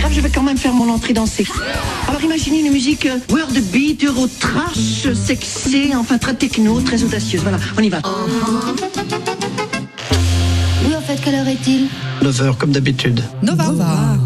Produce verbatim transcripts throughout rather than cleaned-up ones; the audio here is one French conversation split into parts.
grave, je vais quand même faire mon entrée dans ces... Alors imaginez une musique euh, world beat, euro trash, sexy, enfin très techno, très audacieuse. Voilà, on y va. Oui, en fait, quelle heure est-il? neuf heures comme d'habitude. Nova. Nova.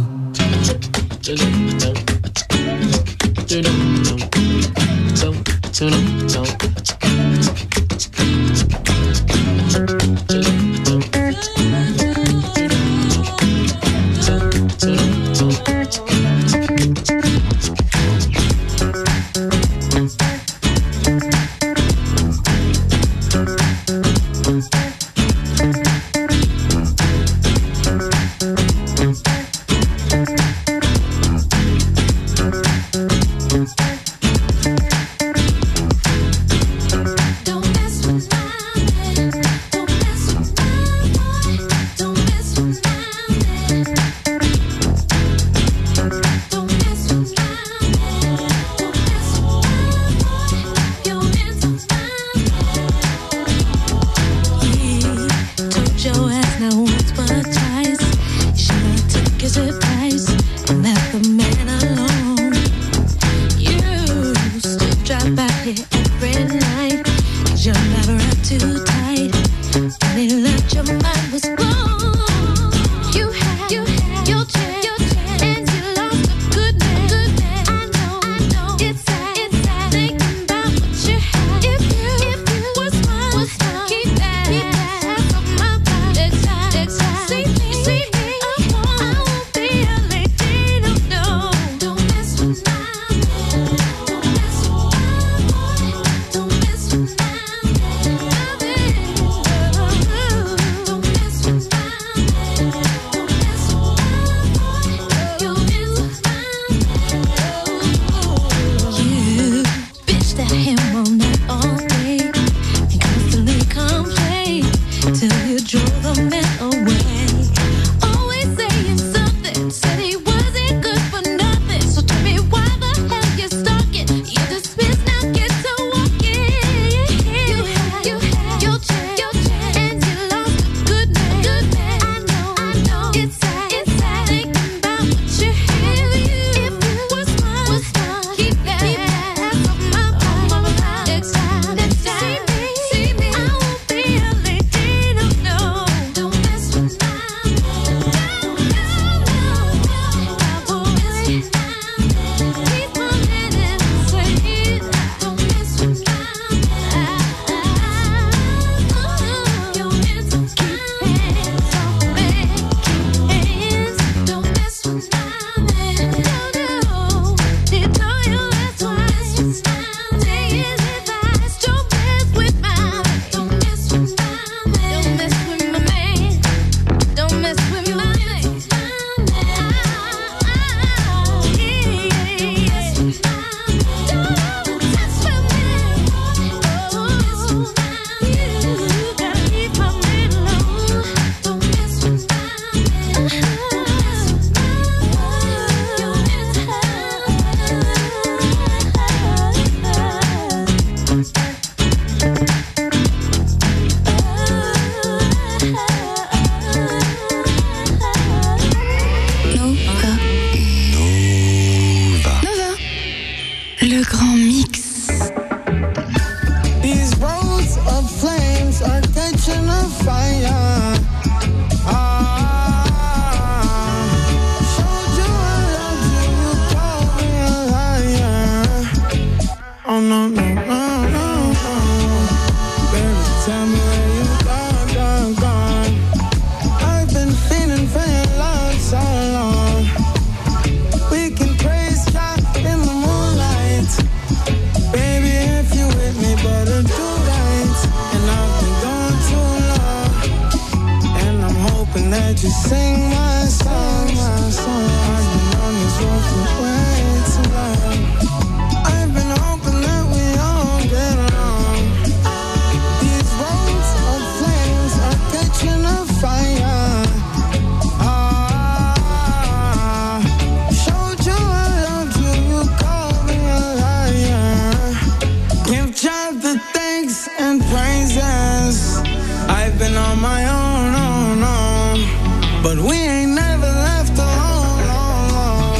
But we ain't never left alone, alone, alone.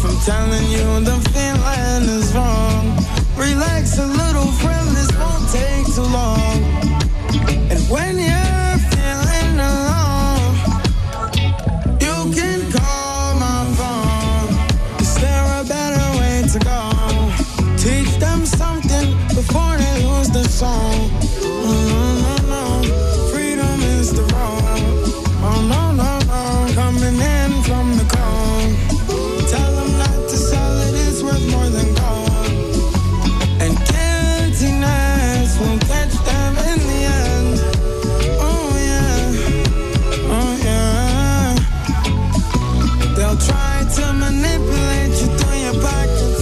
I'm telling you the feeling is wrong. Relax a little, friend, this won't take too long. And when you're feeling alone, you can call my phone. Is there a better way to go? Teach them something before they lose the song. Oh, no, no, no. Freedom is the road. Oh, no, no, no. Coming in from the cold. Tell them not to sell it, it's worth more than gold. And guiltiness will catch them in the end. Oh, yeah. Oh, yeah. They'll try to manipulate you through your pockets.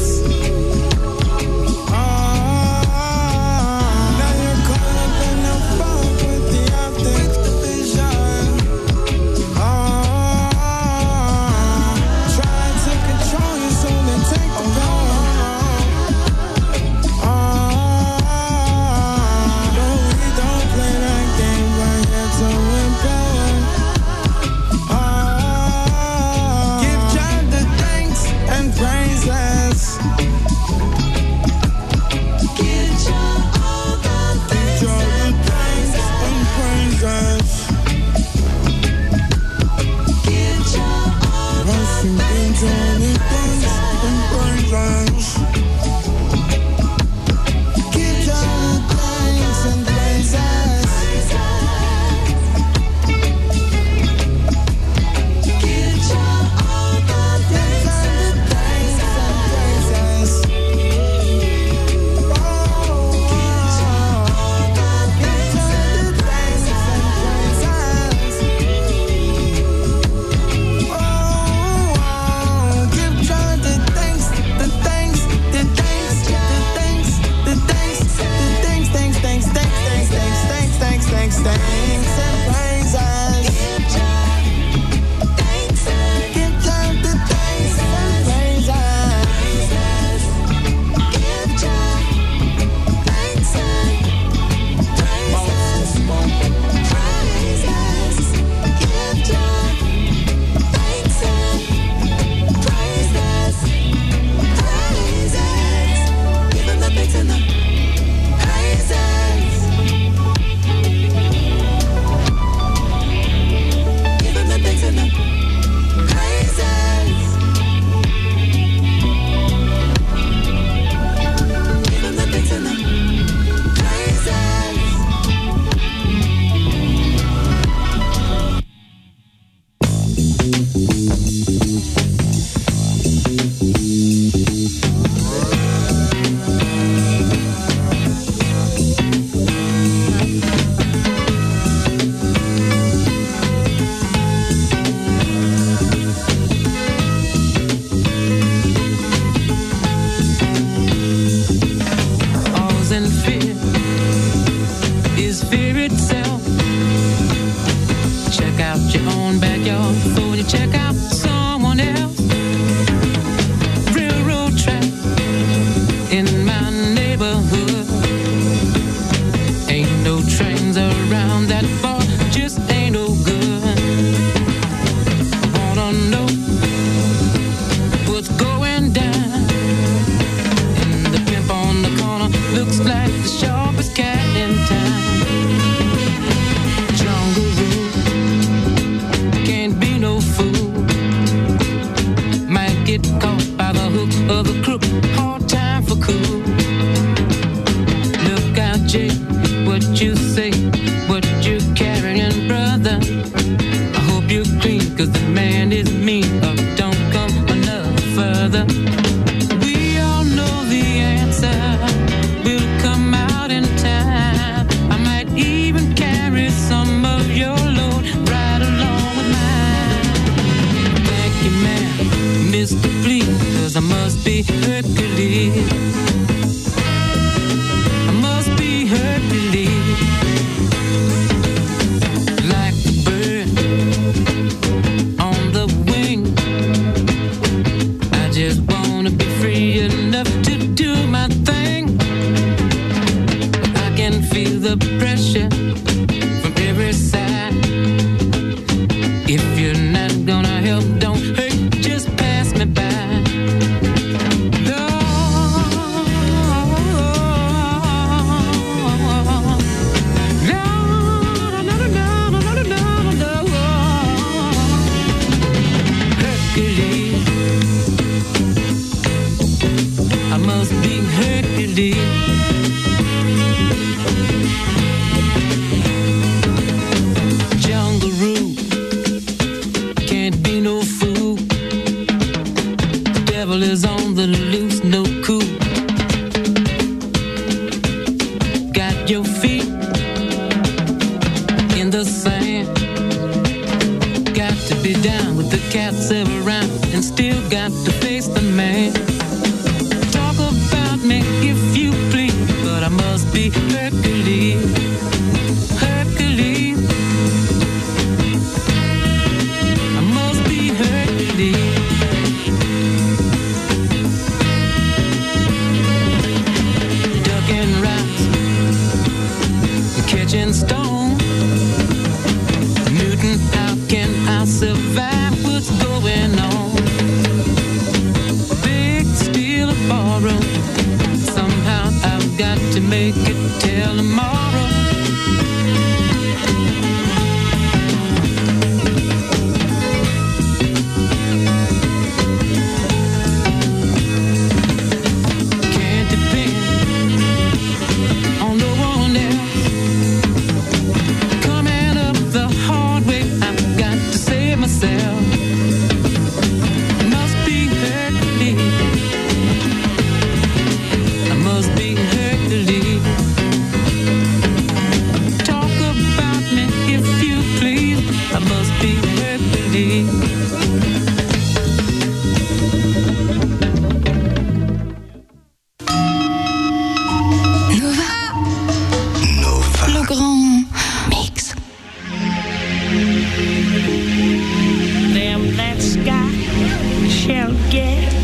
If you're not gonna help, don't hurt, just pass me by. be down with the cats around and still got to face the man. Talk about me if you please, but I must be Hercules. Hercules. I must be Hercules. Ducking rocks, catching stones. Newton, how can I survive? What's going on? Big steel ballroom. Somehow I've got to make it till tomorrow. Can't depend on no one else. Coming up the hard way, I've got to save myself. Must be Hercules. I must be Hercules. Talk about me if you please. I must be Hercules. Nova. Nova. Le grand mix. Them that sky shall get.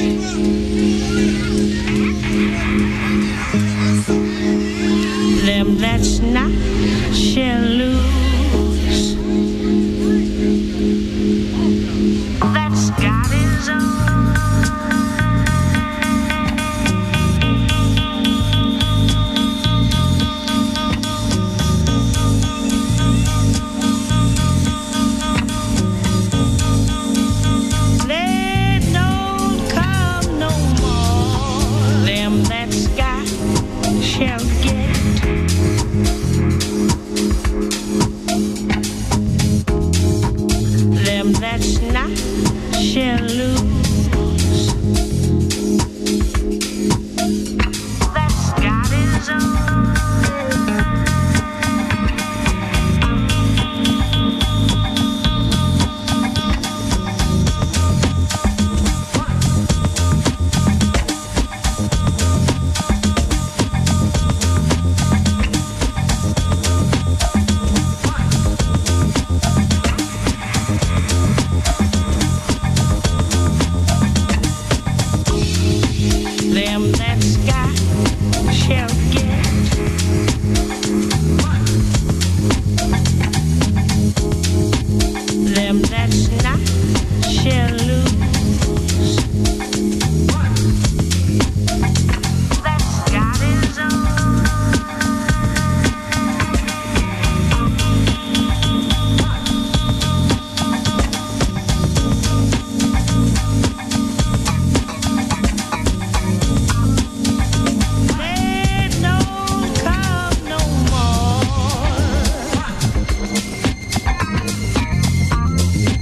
Them that's not shall lose. That's God is on. They don't come no more. Them that sky shall get. Them that's not shall lose. That's God is on. Them that sky shall get. Them that's not shall lose. That's God is on. They don't come no more.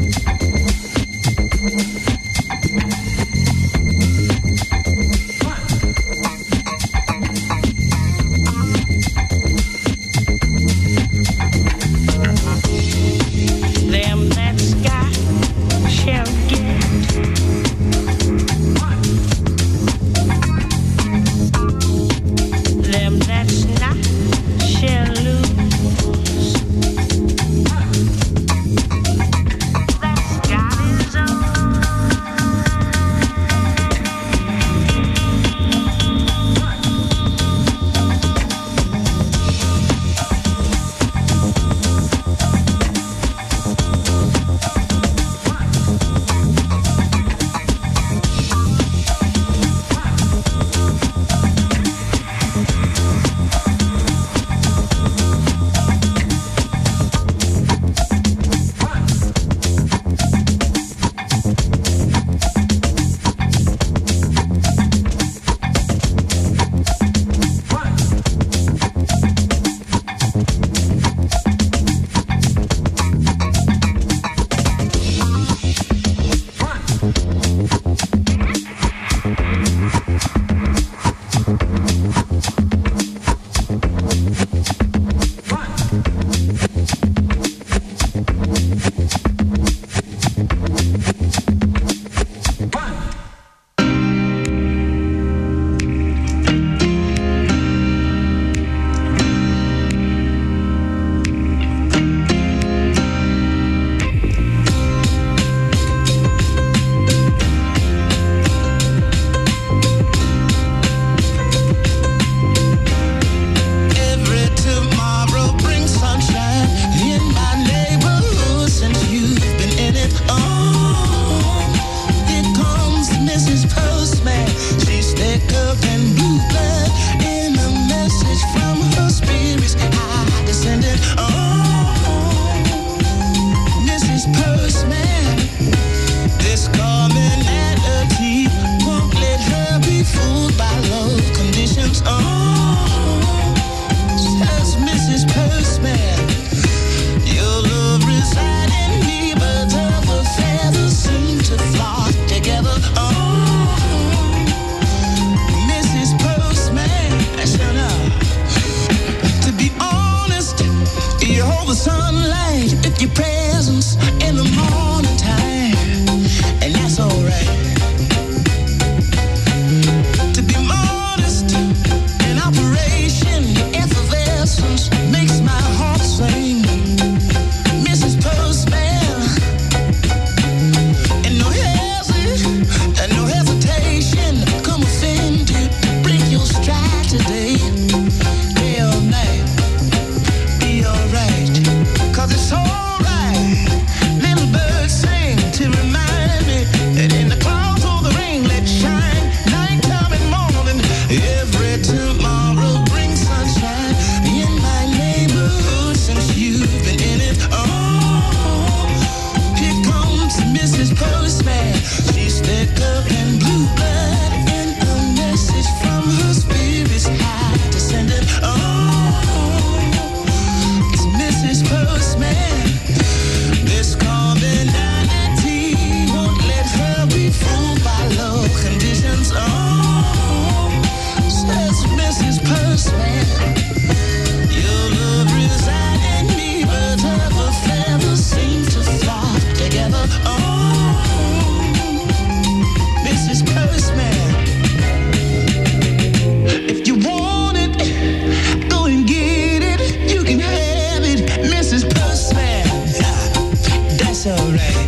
alright.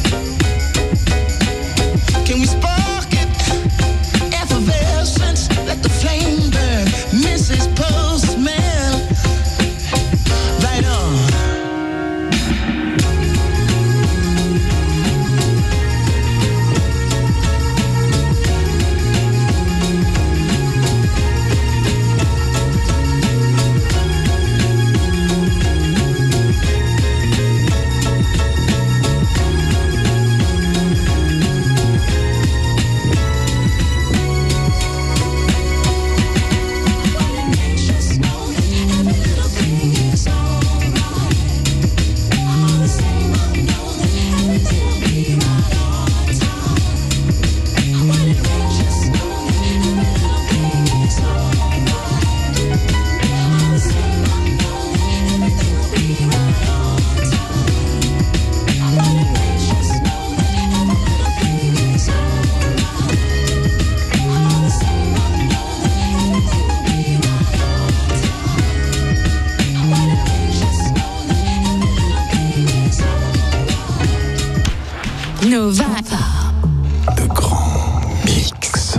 Can we spark it? Effervescence, let the flame burn. Missus Postman, right on. Nova. Le grand mix.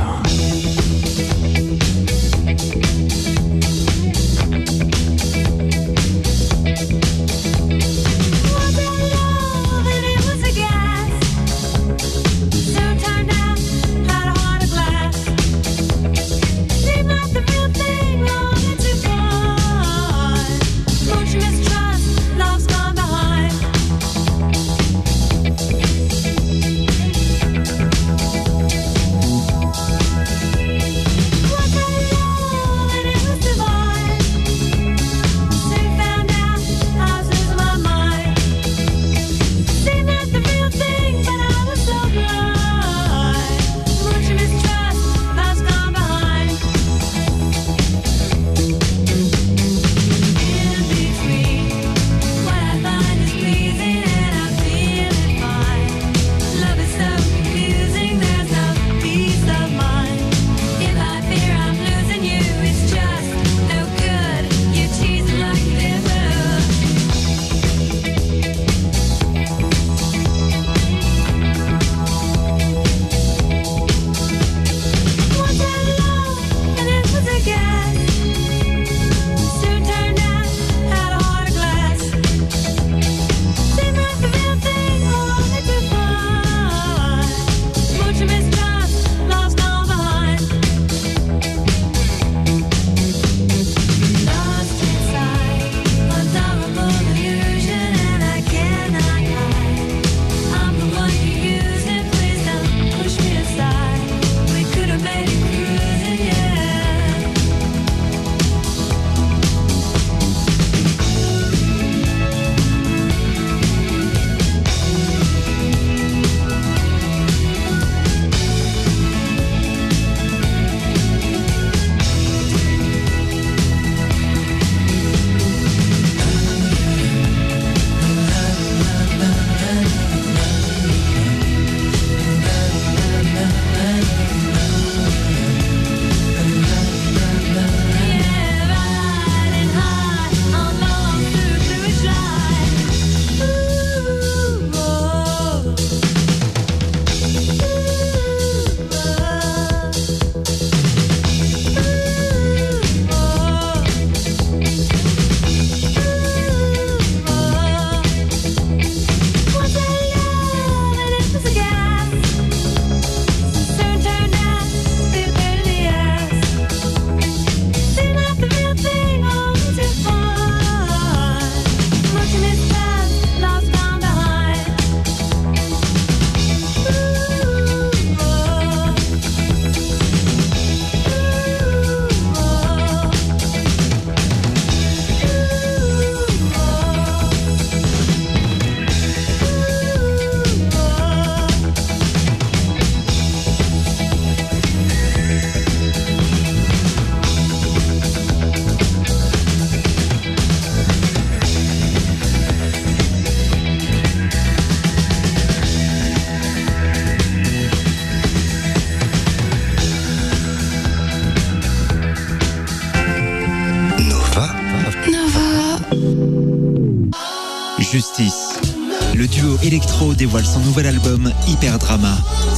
Justice, le le duo électro dévoile son nouvel album Hyper Drama.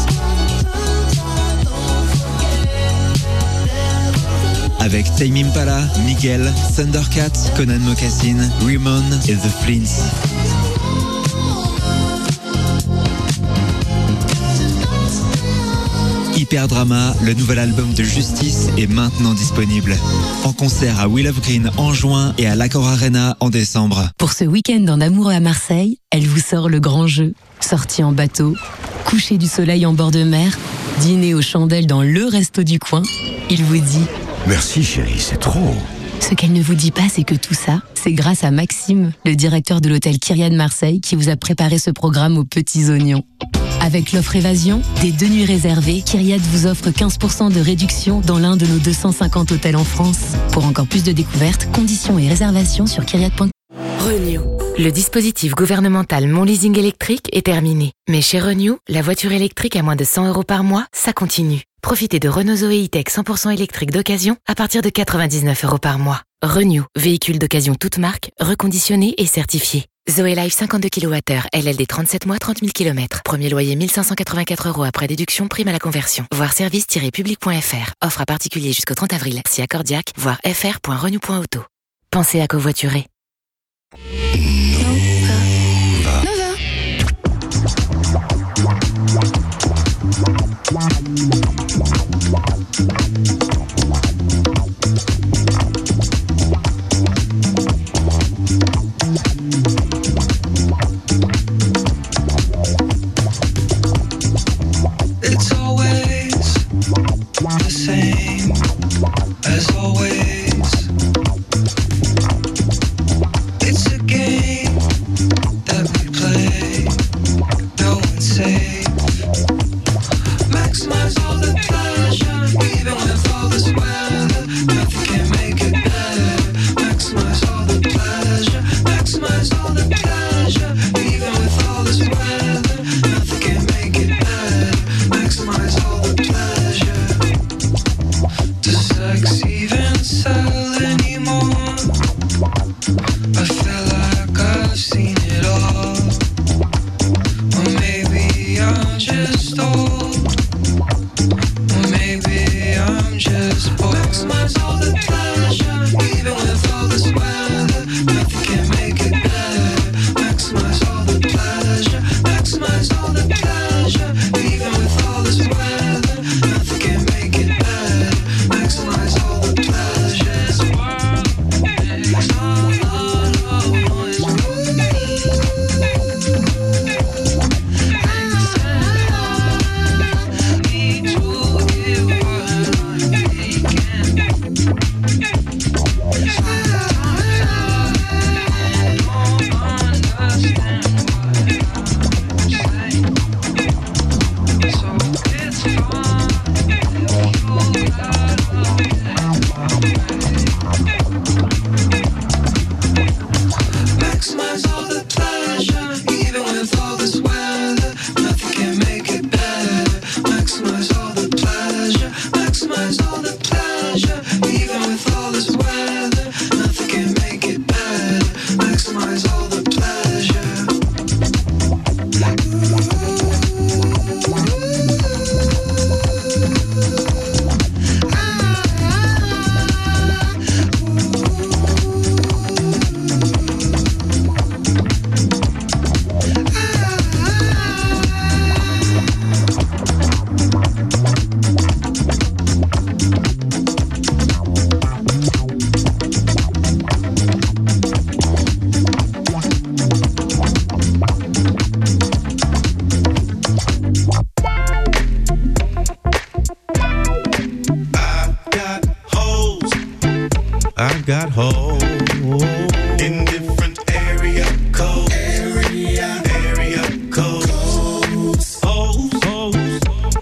Avec Tame Impala, Miguel, Thundercat, Conan Mocassin, Ramon et The Flints. Hyper Drama, le nouvel album de Justice, est maintenant disponible. En concert à Will of Green en juin et à l'Accor Arena en décembre. Pour ce week-end en amoureux à Marseille, elle vous sort le grand jeu. Sortie en bateau, coucher du soleil en bord de mer, dîner aux chandelles dans le resto du coin. Il vous dit... Merci chérie, c'est trop. Ce qu'elle ne vous dit pas, c'est que tout ça, c'est grâce à Maxime, le directeur de l'hôtel Kyrian Marseille, qui vous a préparé ce programme aux petits oignons. Avec l'offre Évasion, des deux nuits réservées, Kyrian vous offre quinze pour cent de réduction dans l'un de nos deux cent cinquante hôtels en France. Pour encore plus de découvertes, conditions et réservations sur kyrian point com. Renew. Le dispositif gouvernemental Mon Leasing électrique est terminé. Mais chez Renew, la voiture électrique à moins de cent euros par mois, ça continue. Profitez de Renault Zoé E-Tech cent pour cent électrique d'occasion à partir de quatre-vingt-dix-neuf euros par mois. Renew, véhicule d'occasion toute marque, reconditionné et certifié. Zoé Life cinquante-deux kilowattheures, L L D trente-sept mois, trente mille kilomètres. Premier loyer mille cinq cent quatre-vingt-quatre euros après déduction, prime à la conversion. Voir service tiret public point f r. Offre à particulier jusqu'au trente avril. Si accordiaque, voir f r point renew point auto. Pensez à covoiturer. It's always the same as always. It's a game that we play. No one's safe. Maximize all the pleasure, even with all this weather. Nothing can make it better. Maximize all the pleasure. Maximize all the pleasure, even with all this weather. Nothing can make it better. Maximize all the pleasure. Does sex even sell anymore? I feel like I've seen it all. Or maybe I'm just old. Or maybe I'm just bored. Maximize all the pleasure, even with all this weather. Nothing can make it better. Maximize all the pleasure. Maximize all the pleasure, even with all this weather. Nothing can make it better. Maximize all the pleasure. This world is all alone. It's need to give what I'm taking. Maximize all the pleasure, even with all this weather. Nothing can make it better. Maximize all the pleasure. Maximize all the pleasure, even with all this weather. Nothing can make it better. Maximize all the pleasure. I got holes in different area codes. Area, area codes. Holes, holes,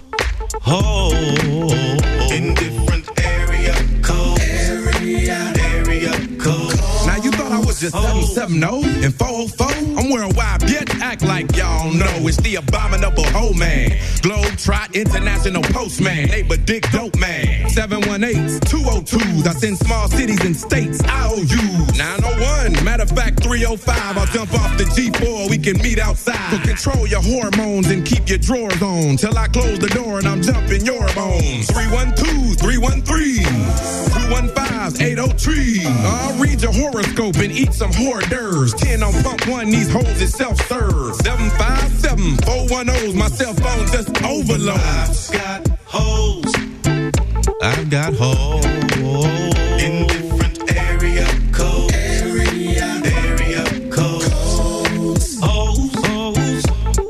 holes in different area codes. Area, area codes. Now you thought I was just seven seven zero and four oh four? I'm worldwide, bitch. Act like y'all don't know. It's the abominable hoe man. Globetrot International Postman. Neighbor Dick Dope Man. seven one eight, two oh twos. I send small cities and states I O Us. nine oh one. Matter of fact, three oh five. I'll jump off the G four. We can meet outside. So control your hormones and keep your drawers on. Till I close the door and I'm jumping your bones. three one two, three one three. two one five, eight oh three. I'll read your horoscope and eat some hors d'oeuvres. ten on pump one, these hoes is self-serve. seven five seven, four one oh's, my cell phone just overload. I've got hoes. I've got hoes. In different area codes. Area, area codes. Hoes, hoes,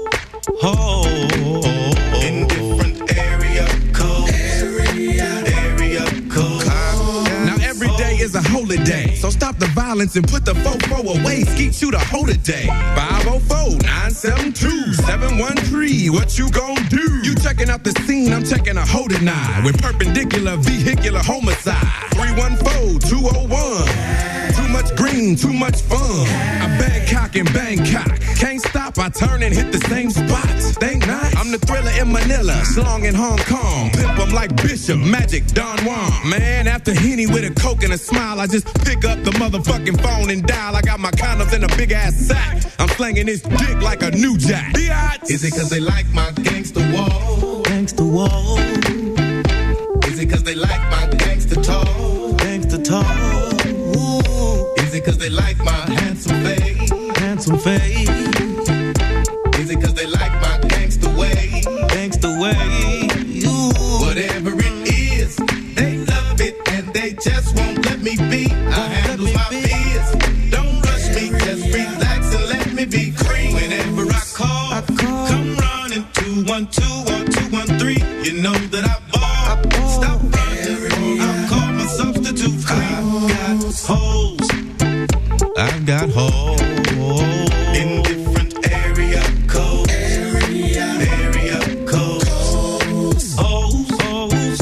hoes. In different area codes. Area, area codes. Now every day is a holiday, so stop the violence and put the fofo away. Skeet you the whole day. five oh four, nine seven two, seven one three. What you gon' do? You checking out the scene, I'm checking a hold and eye. With perpendicular vehicular homicide. three one four, two oh one. Too much green, too much fun. I Bangkok and Bangkok. Can't stop, I turn and hit the same spot. Think not? I'm the thriller in Manila, slong in Hong Kong. Pimp 'em like Bishop, Magic, Don Juan. Man, after Henny with a Coke and a smile, I just pick up the motherfucking phone and dial. I got my condoms in a big ass sack. I'm slanging this dick like a new jack. Biatch. Is it cause they like my gangster wall? Gangster wall. Is it cause they like my gangster talk? Gangster talk. Is it cause they like my handsome face? Handsome face. Is it cause they like my gangster way? Gangster way. Ooh. Whatever it is, they love it and they just won't let me be. I handle my biz. Don't rush me, just relax and let me be free. Whenever I call, I call. Come running two one two or two one three. You know that I ball. I ball. Stop running, I'll call my substitute free. I've got hoes. I've got hoes. In different area codes. Area, area codes. Hoes, hoes,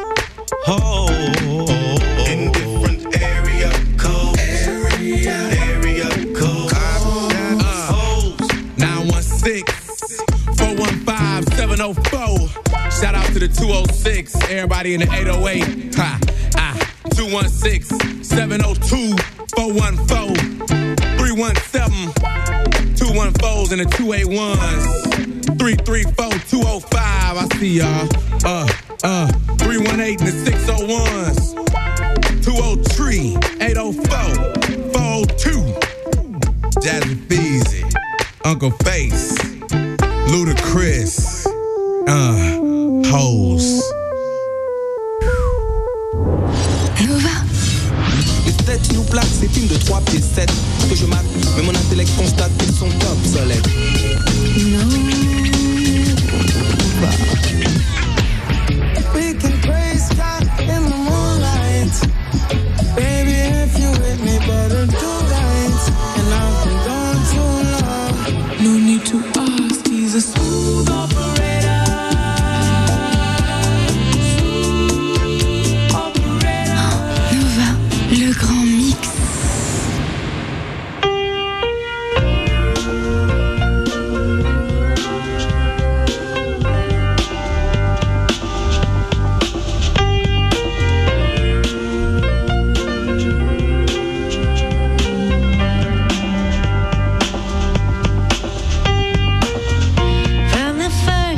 hoes. In different area codes. Area, area codes. I've got hoes. nine one six, four one five, seven oh four. Shout out to the two oh six. Everybody in the eight oh eight. Ha, ah. two one six, seven oh two, four one four. three one seven, two one fours and the two eighty-ones. three three four, two oh five, I see y'all. Uh, uh, three one eight and the six oh ones. two oh three, eight oh four, four oh two. Jazzy Feezy, Uncle Face, Ludacris, uh, hoes. Nous plaque, c'est film de trois pieds sept que je mate, mais mon intellect constate qu'ils sont obsolètes. We can praise God in the moonlight. Baby, if you with me, better do right. And I've been gone too long. No need to ask, he's a smooth operator. Smooth operator. Nova, le grand mix. From the first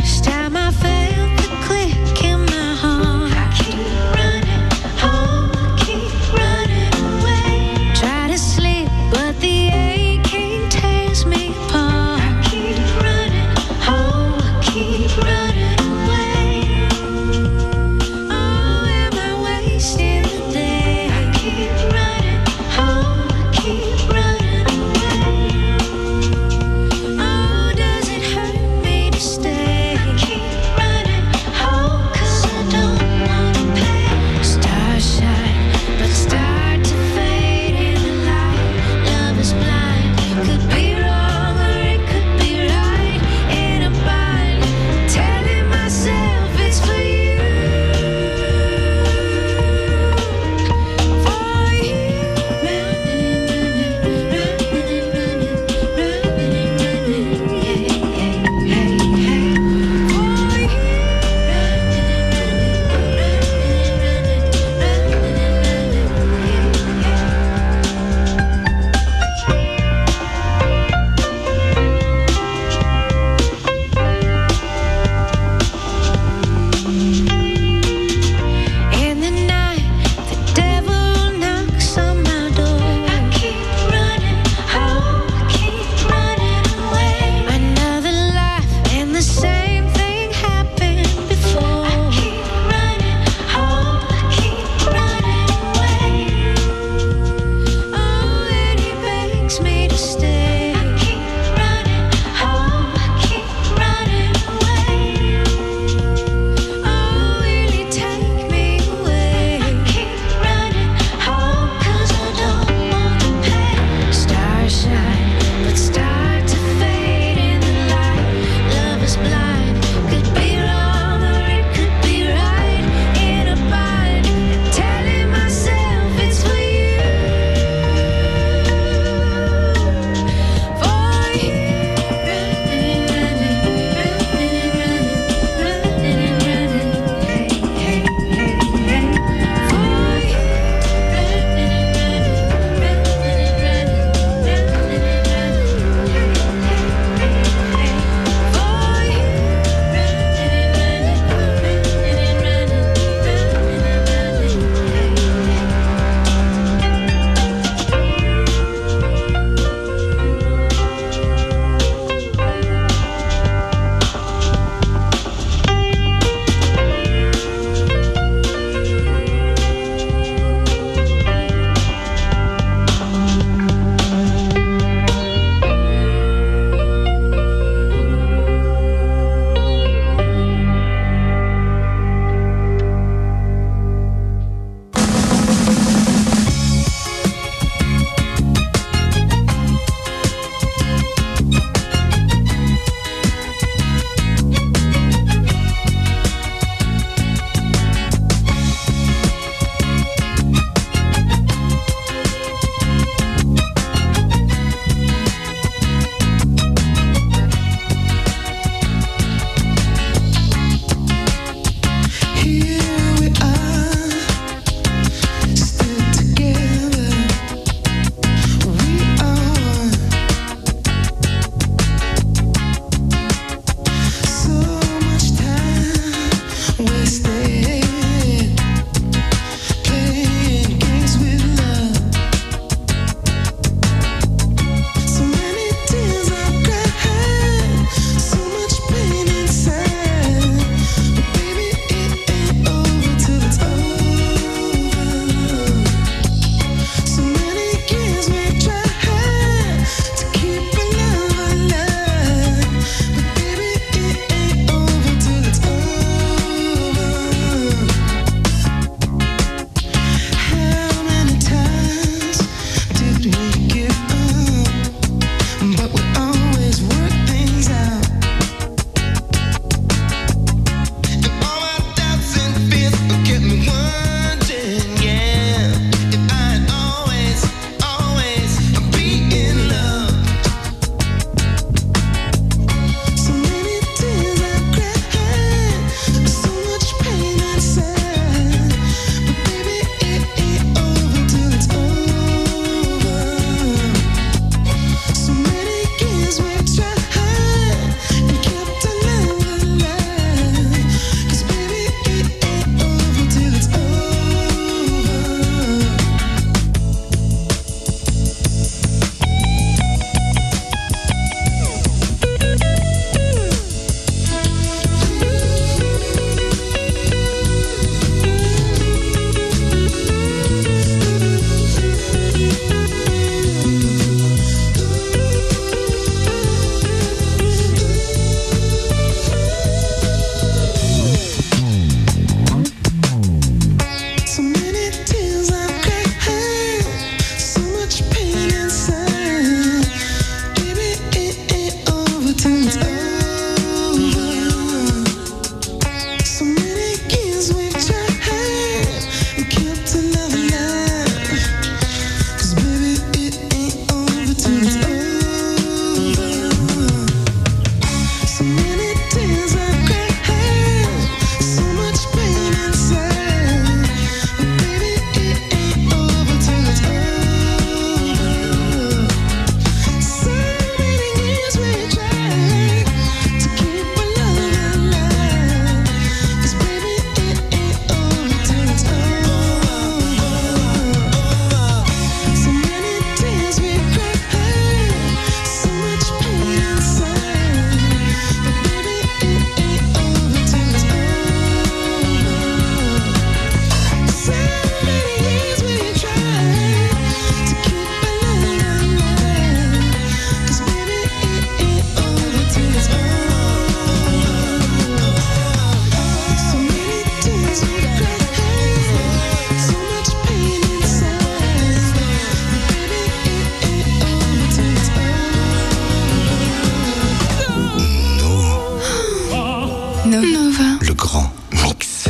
Nova. Le grand mix.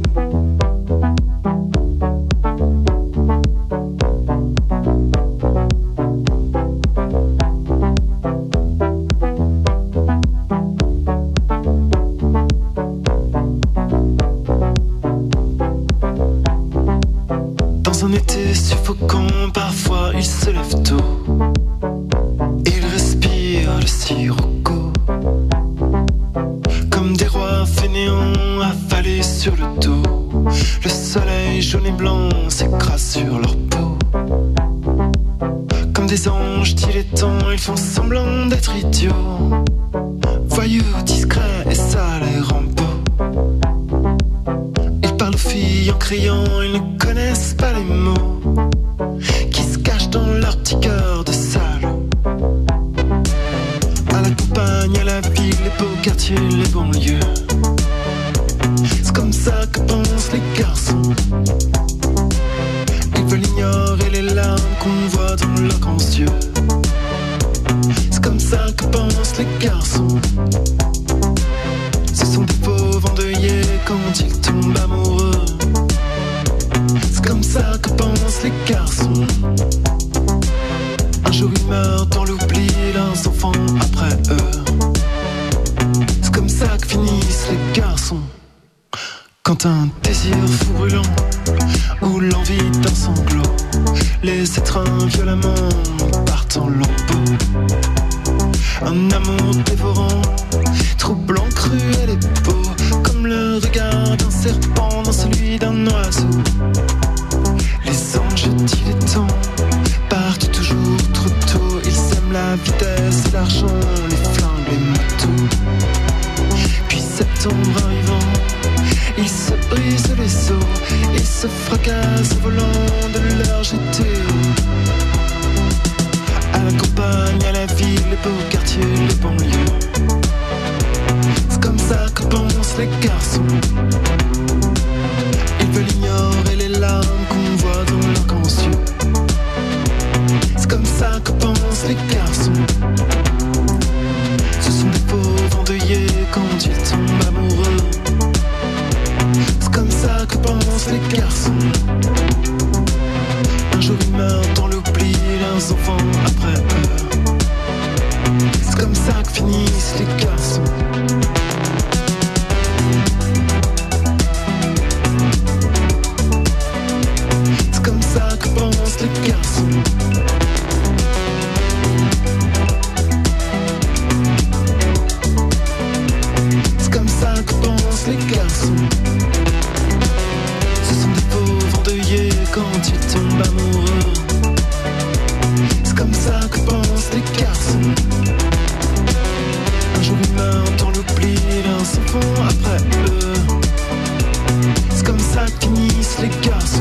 Dans un été suffocant, parfois il se lève tôt. Il respire le sirocco. Comme des rois fainéants affalés sur le dos. Le soleil jaune et blanc s'écrase sur leur peau. Comme des anges dilettants, ils font semblant d'être idiots. Voyous, discrets et ça les rend beaux. Ils parlent aux filles en criant, ils ne connaissent pas les mots qui se cachent dans leur petit cœur de salaud. À la campagne, à la ville, les beaux quartiers, les banlieues. C'est comme ça que pensent les garçons. Ils veulent ignorer les larmes qu'on voit dans leurs grands yeux. C'est comme ça que pensent les garçons. Ce sont des pauvres endeuillés quand ils tombent amoureux. C'est comme ça que pensent les garçons. Un jour ils meurent dans l'oubli, leurs enfants après eux. C'est comme ça que finissent les garçons. Quand un désir fou brûlant ou l'envie d'un sanglot les étreint violemment partent en lambeaux. Un amour dévorant, troublant, cruel et beau, comme le regard d'un serpent dans celui d'un oiseau. Les anges dilettants partent toujours trop tôt. Ils aiment la vitesse et l'argent, les flingues, les motos. Puis septembre arrivant, ils se brisent les os et se fracassent au volant de leur G T O. À la campagne, à la ville, les beaux quartiers, les banlieues. C'est comme ça que pensent les garçons. Ils veulent ignorer les larmes qu'on voit dans leurs grands yeux. C'est comme ça que pensent les garçons. Ce sont des pauvres endeuillés quand ils tombent amoureux. C'est comme ça que pensent les garçons. Un jour ils meurent dans l'oubli, leurs enfants après eux. C'est comme ça que finissent les garçons. C'est comme ça que pensent les garçons. C'est comme ça que pensent les garçons. Ce sont des pauvres endeuillés quand ils tombent amoureux. C'est comme ça que pensent les garçons. Un jour ils meurent dans l'oubli, leurs enfants après eux. C'est comme ça que finissent les garçons.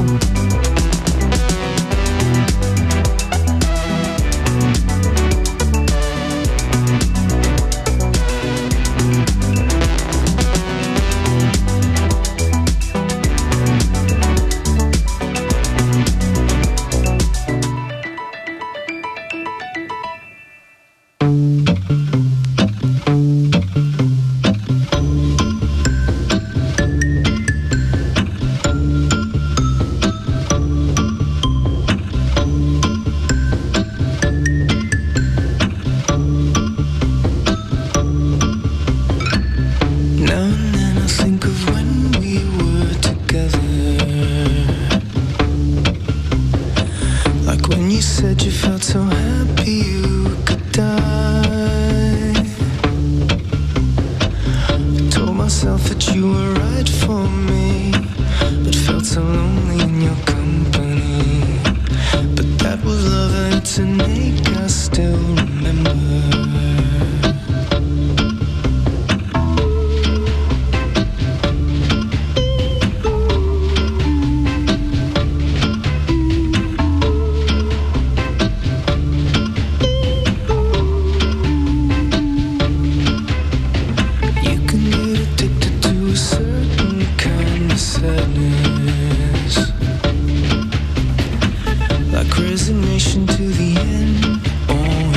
Resignation to the end, or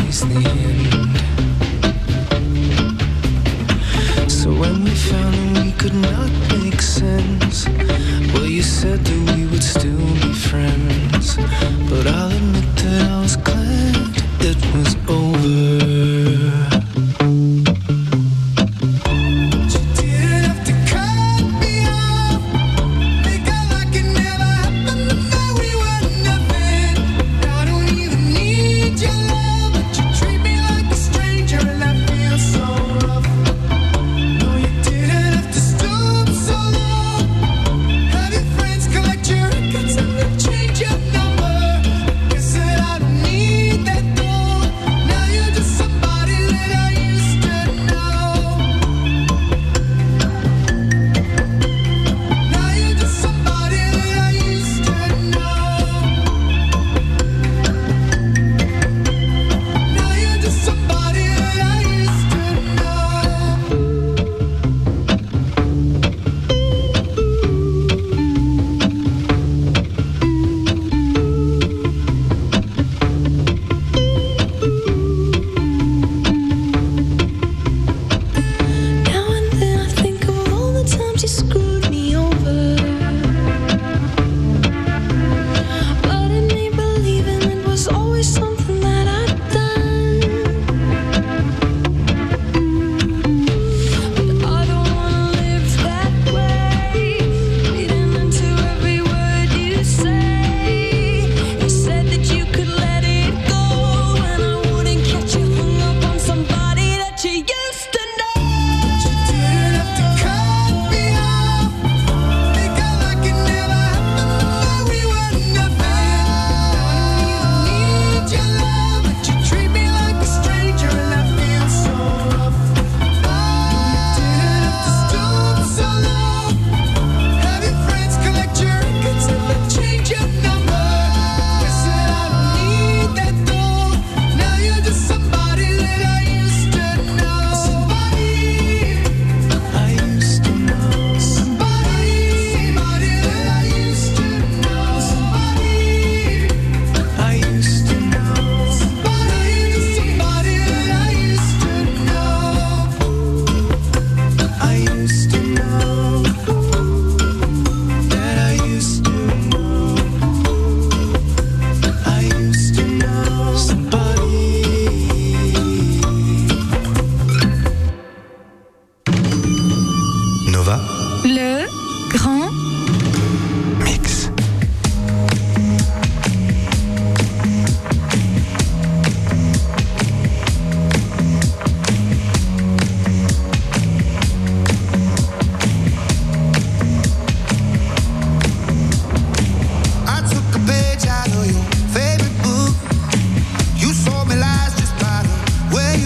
when we found that we could not make sense. Well, you said that we would still be friends, but I'll admit that I was glad it was over.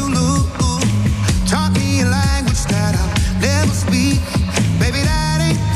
Baby, that ain't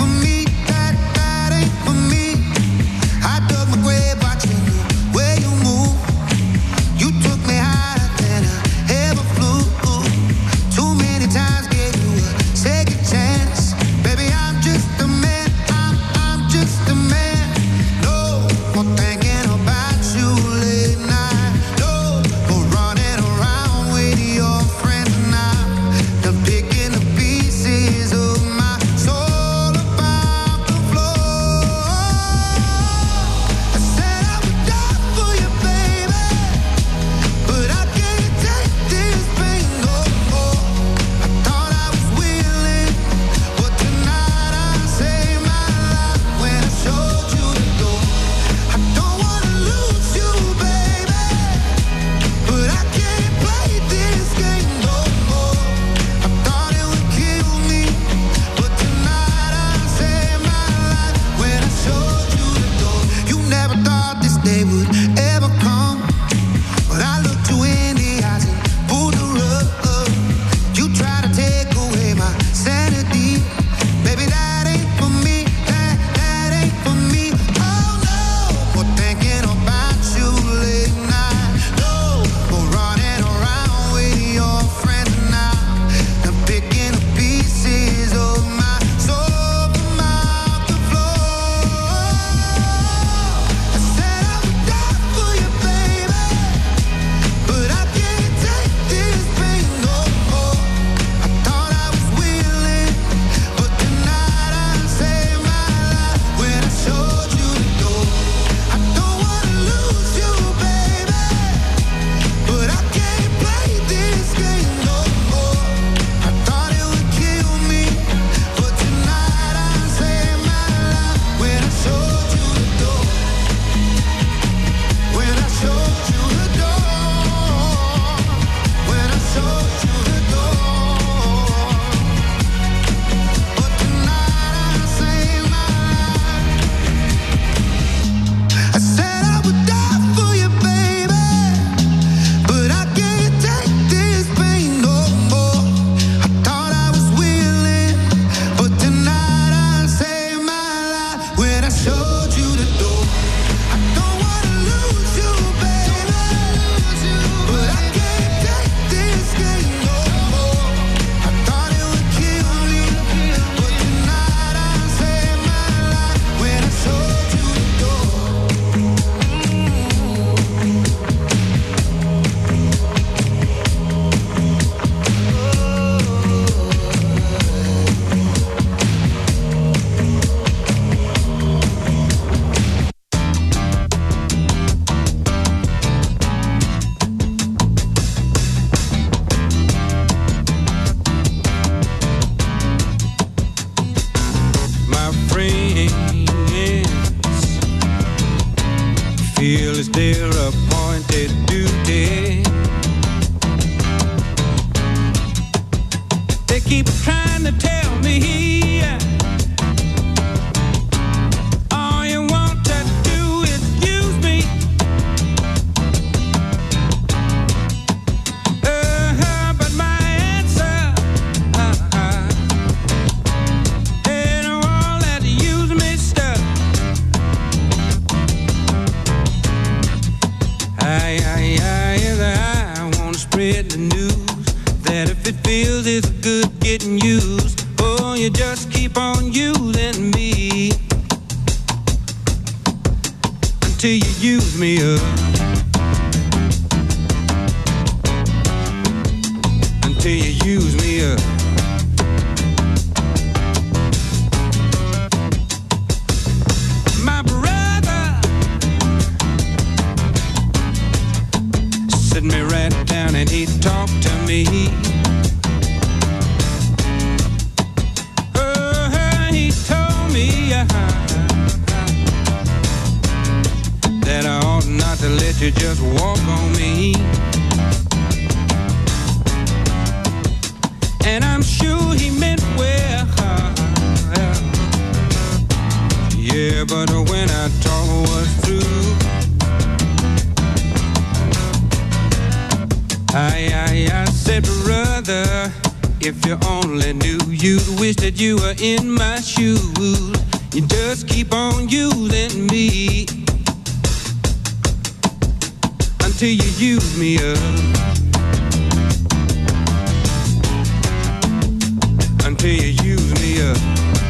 trying to tell me all you want to do is use me. Uh-huh, but my answer uh-huh, ain't all that use me stuff. I, I, I, I wanna spread the news that if it feels it's good getting used, oh, you just keep on using me until you use me up, until you use me up. My brother sit me right down and he talked to me. Oh, he told me uh, that I ought not to let you just walk on me. And I'm sure he meant well. Yeah, but when I talk was through, I, I, I said, brother, if you only knew, you'd wish that you were in my shoes. You just keep on using me until you use me up, until you use me up.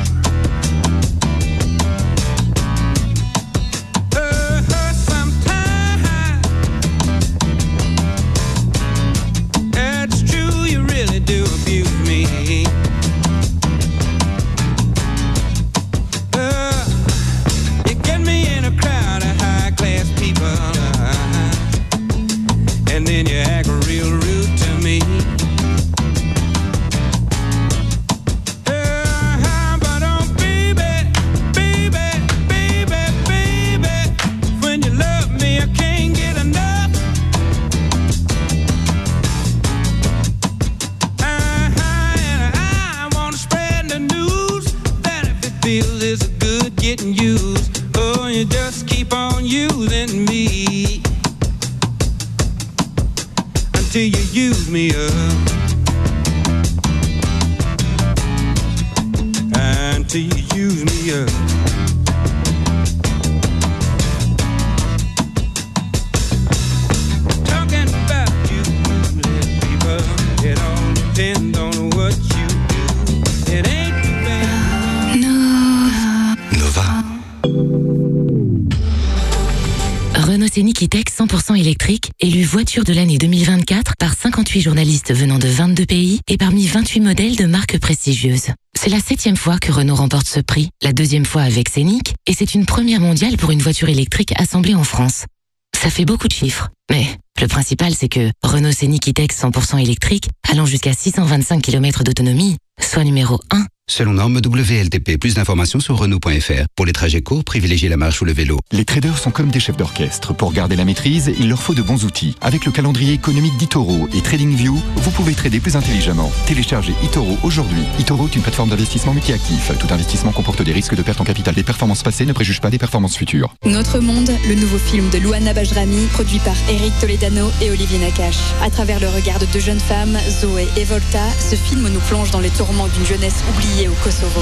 Scénic E-Tech cent pour cent électrique, élu voiture de l'année deux mille vingt-quatre par cinquante-huit journalistes venant de vingt-deux pays et parmi vingt-huit modèles de marques prestigieuses. C'est la septième fois que Renault remporte ce prix, la deuxième fois avec Scénic, et c'est une première mondiale pour une voiture électrique assemblée en France. Ça fait beaucoup de chiffres, mais le principal c'est que Renault Scénic E-Tech cent pour cent électrique, allant jusqu'à six cent vingt-cinq kilomètres d'autonomie, soit numéro un. Selon norme W L T P, plus d'informations sur Renault point F R. Pour les trajets courts, privilégiez la marche ou le vélo. Les traders sont comme des chefs d'orchestre. Pour garder la maîtrise, il leur faut de bons outils. Avec le calendrier économique d'eToro et TradingView, vous pouvez trader plus intelligemment. Téléchargez eToro aujourd'hui. eToro est une plateforme d'investissement multi-actif. Tout investissement comporte des risques de perte en capital. Les performances passées ne préjugent pas des performances futures. Notre Monde, le nouveau film de Louana Bajrami, produit par Eric Toledano et Olivier Nakache. À travers le regard de deux jeunes femmes, Zoé et Volta, ce film nous plonge dans les tourments d'une jeunesse oubliée au Kosovo.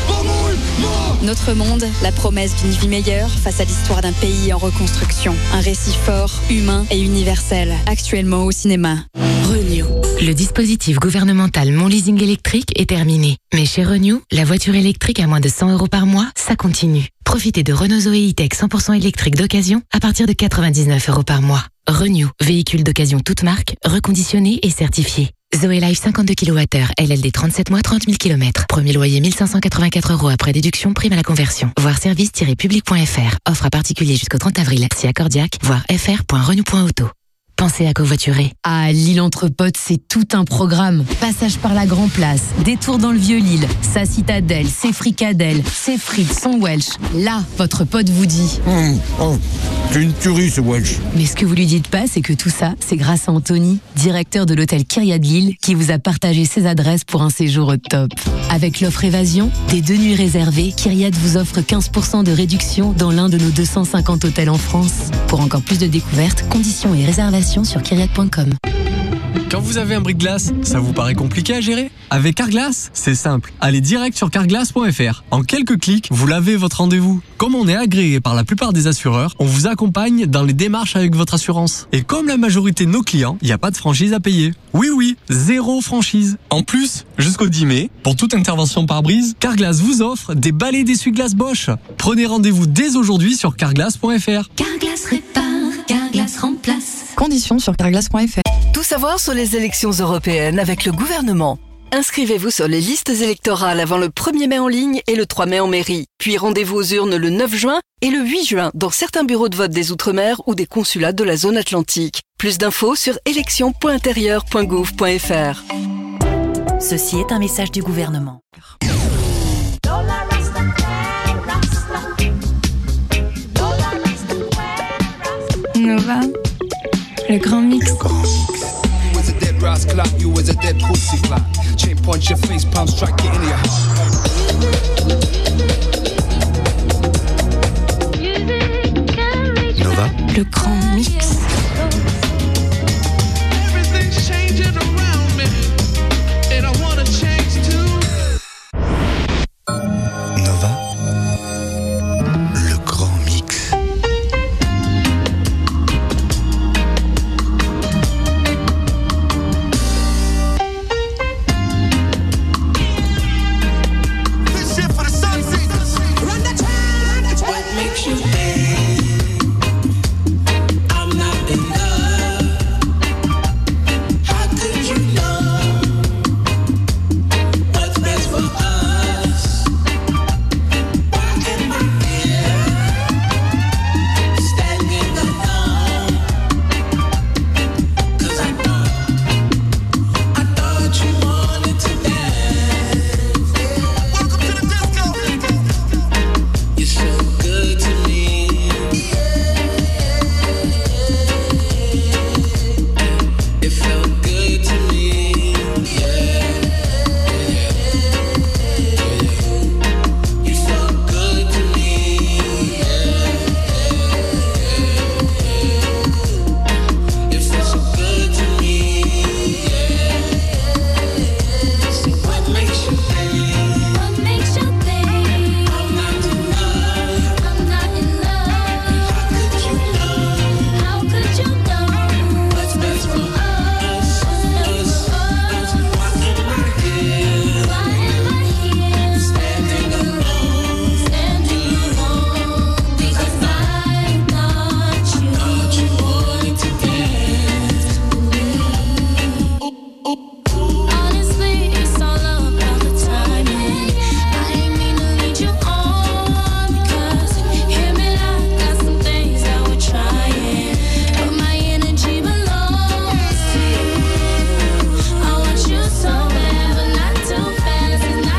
Notre Monde, la promesse d'une vie meilleure face à l'histoire d'un pays en reconstruction. Un récit fort, humain et universel. Actuellement au cinéma. Renew. Le dispositif gouvernemental Mon Leasing électrique est terminé. Mais chez Renew, la voiture électrique à moins de cent euros par mois, ça continue. Profitez de Renault Zoé E-Tech cent pour cent électrique d'occasion à partir de quatre-vingt-dix-neuf euros par mois. Renew, véhicule d'occasion toute marque, reconditionné et certifié. Zoé Life cinquante-deux kilowattheures, L L D trente-sept mois, trente mille kilomètres. Premier loyer mille cinq cent quatre-vingt-quatre euros après déduction, prime à la conversion. Voir service tiret public point F R. Offre à particulier jusqu'au trente avril. Si accordiaque, voir f r point renew point auto. Pensez à covoiturer. À Lille entre potes, c'est tout un programme. Passage par la Grand Place, détour dans le Vieux-Lille, sa citadelle, ses fricadelles, ses frites, son Welsh. Là, votre pote vous dit mmh, oh, C'est une tuerie ce Welsh. Mais ce que vous lui dites pas, c'est que tout ça, c'est grâce à Anthony, directeur de l'hôtel Kyriat de Lille, qui vous a partagé ses adresses pour un séjour au top. Avec l'offre Évasion, des deux nuits réservées, Kyriat vous offre quinze pour cent de réduction dans l'un de nos deux cent cinquante hôtels en France. Pour encore plus de découvertes, conditions et réservations sur kyriat point com. Quand vous avez un bris-de-glace, ça vous paraît compliqué à gérer? Avec Carglass, c'est simple. Allez direct sur carglass point f r. En quelques clics, vous l'avez votre rendez-vous. Comme on est agréé par la plupart des assureurs, on vous accompagne dans les démarches avec votre assurance. Et comme la majorité de nos clients, il n'y a pas de franchise à payer. Oui, oui, zéro franchise. En plus, jusqu'au dix mai, pour toute intervention par brise, Carglass vous offre des balais d'essuie-glace Bosch. Prenez rendez-vous dès aujourd'hui sur carglass point f r. Carglass répare, Carglass remplace. Conditions sur carglass point f r. Tout savoir sur les élections européennes avec le gouvernement. Inscrivez-vous sur les listes électorales avant le premier mai en ligne et le trois mai en mairie. Puis rendez-vous aux urnes le neuf juin et le huit juin dans certains bureaux de vote des Outre-mer ou des consulats de la zone atlantique. Plus d'infos sur élections point intérieur point gouv point f r. Ceci est un message du gouvernement. Nova, le grand mix. You was a dead brass clock, you was a dead pussy clock. Chain punch your face, palm strike it into your heart. Nova, le grand mix.